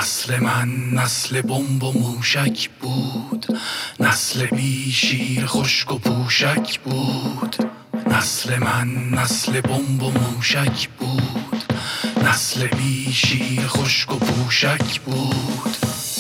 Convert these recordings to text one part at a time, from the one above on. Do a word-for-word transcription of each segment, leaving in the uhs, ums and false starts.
نسل من نسل بمب و موشک بود، نسل بی شیر خشک و پوشک بود. نسل من نسل بمب و موشک بود، نسل بی شیر خشک و پوشک بود.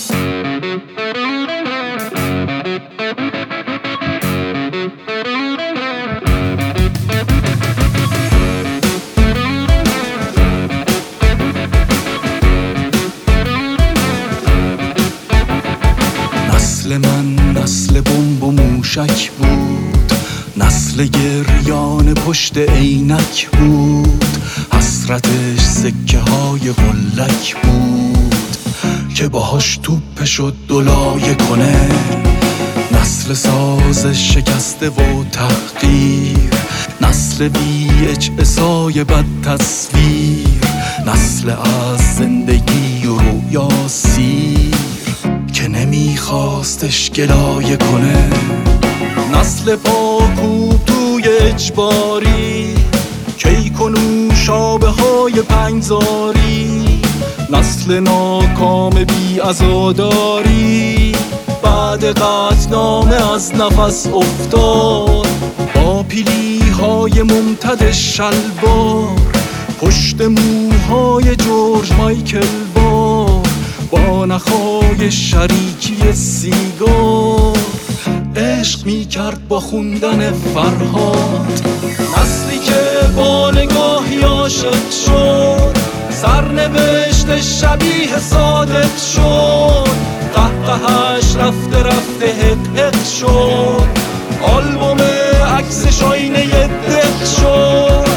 نسل من نسل بمب و موشک بود، نسل گریان پشت عینک بود. حسرتش سکه های قلک بود که باهاش توپ شد دلایه کنه. نسل ساز شکسته و تحقیر، نسل بی اچ اسای بد تصویر، نسل از زندگی و رویا سیر که نمیخواستش گلایه کنه. نسل پاکوب توی اجباری، کیکنو شابه های پنجزاری. نسل ناکام بی عزاداری، بعد قطعنامه از نفس افتاد با پیلی های ممتد شلوار، پشت موهای جورج مایکل بار، با نخای شریکی سیگار عشق می کرد با خوندن فرهاد. نسلی که با نگاهی عاشق شد، سرنوشت شبیه صادق شد. قهقهش رفته رفته حق حق شد، آلبوم عکسش آینه دق شد.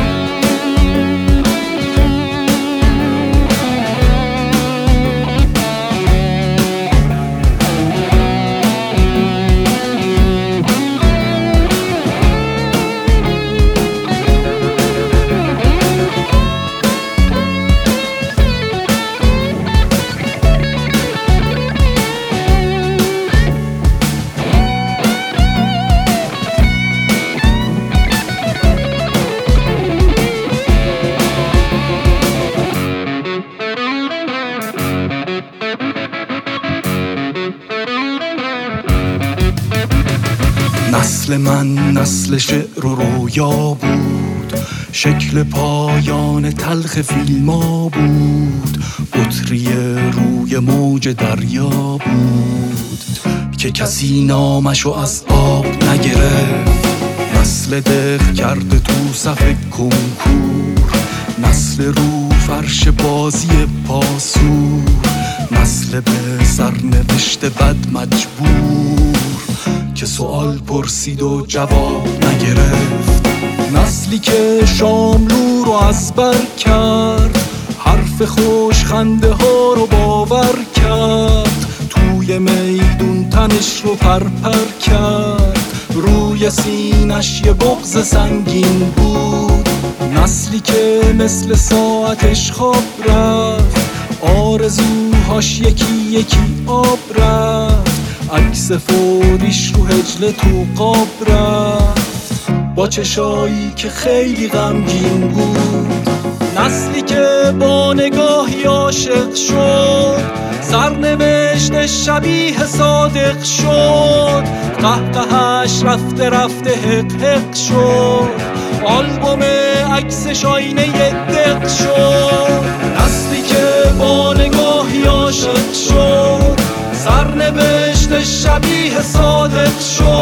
نسل من نسل شعر و رویا بود، شکل پایان تلخ فیلما بود. بطری روی موج دریا بود که کسی نامشو از آب نگرفت. نسل دق کرده تو صف کنکور، نسل رو فرش بازی پاسور، نسل به سرنوشت بد مجبور که سوال پرسید و جواب نگرفت. نسلی که شاملو رو از بر کرد، حرف خوش خنده ها رو باور کرد. توی میدون تنش رو پرپر کرد، روی سینش یه بغض سنگین بود. نسلی که مثل ساعتش خواب رفت، آرزوهاش یکی یکی آب رفت. عکس فوریش رو هجله تو قاب رفت، با چشایی که خیلی غمگین بود. نسلی که با نگاهی عاشق شد، سرنوشت شبیه صادق شد. قهقهش رفته رفته حق حق شد، آلبوم عکسش آینه دق شد. نسلی که با نگاهی عاشق شد، سرنوشت شبیه صادق شد.